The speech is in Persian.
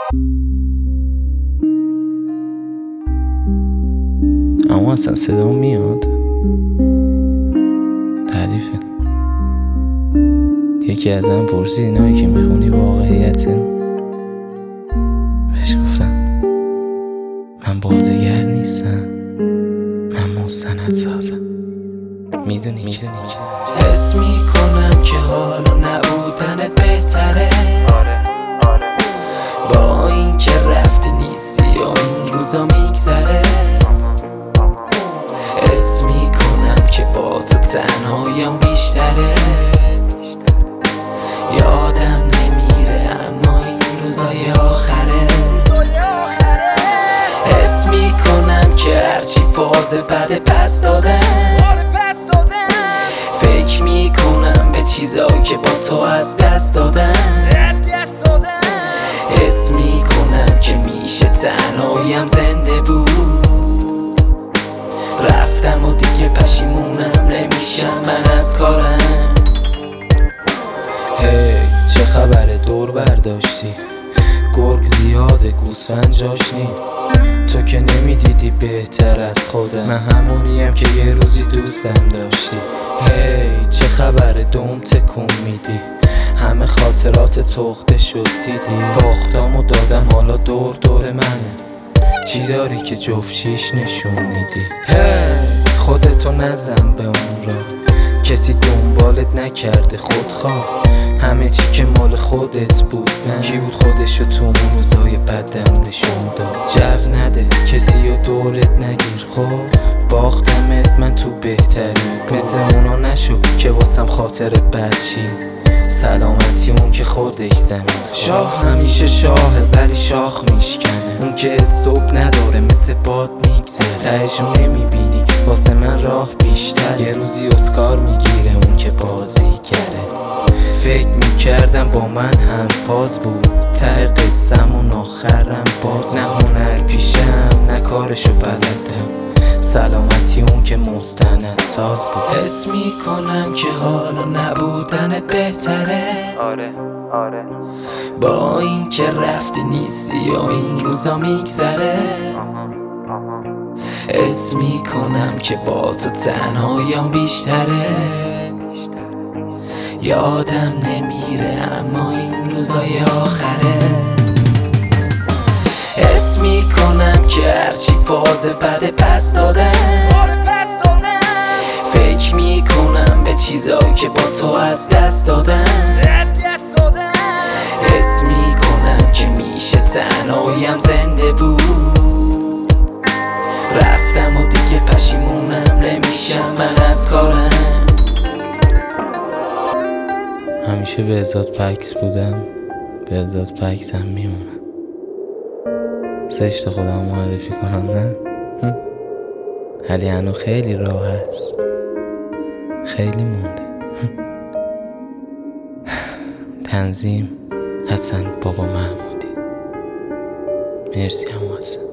اما اصلا صدا میاد حریفه. یکی ازم پرسید اینایی که میخونی واقعیته؟ بهش گفتم من بازیگر نیستم، من مستند سازم. میدونی حس میکنم که حالا نبودنت بهتره. با این که رفتی نیستی و این روزا میگذره. حس میکنم که با تو تنهاییم بیشتره. یادم نمیره اما این روزای آخره. حس میکنم که هرچی فاز بده پس دادم. فکر میکنم به چیزایی که با تو از دست دادم. حس میکنم که میشه تنهاییم زنده بود. رفتم و دیگه پشیمونم نمیشم من از کارم. هی چه خبره دور برداشتی؟ گرگ زیاده گوسفند جاش نی. تو که نمیدیدی بهتر از خودم. من همونیم که یه روزی دوستم داشتی. هی چه خبره دوم تکون میدی؟ همه خاطرات تخته شد دیدی. باختامو دادم حالا دور دور منه. چی داری که جفت شیش نشون میدی؟ هی خودتو نزن به اون را. کسی دنبالت نکرده خودخواه. همه چی که مال خودت بود نه. کی بود خودشو تو اون روزای بدم نشون داد؟ جو نده کسی رو دورت نگیر. خب باختمت من تو بهتری. مثل اونا نشو که واسم خاطرت بد شی. سلامتی اون که خودش زمین. شاه همیشه شاهه ولی شاخ میشکنه. اون که صبح نداره مثل باد میگذره. تهشو نمیبینی واسه من راه بیشتر. یه روزی اسکار میگیره اون که بازیگره. فکر میکردم با من هم فاز بود. ته قصه‌مون آخرم باز. نه هنر پیشم نه کارشو بلدم. سلامتی اون که مستند ساز بود. حس میکنم که حالا نبودنت بهتره. آره با این که رفتی نیستی و این روزا میگذره. حس میکنم که با تو تنهاییم بیشتره. یادم نمیره اما این روزای آخره. حس میکنم که هرچی فاز بده پس دادم. فکر میکنم به چیزایی که با تو از دست دادم. حس میکنم که میشه تنهاییم زنده بود. رفتم و دیگه پشیمونم نمیشم من از کارم. همیشه به ازاد پکس بودم، به ازاد پکس هم میمونم. زشت خودم معرفی کنم نه؟ ولی هنو خیلی راه هست، خیلی مونده. تنظیم حسن بابا محمودی. مرسی هم حسن.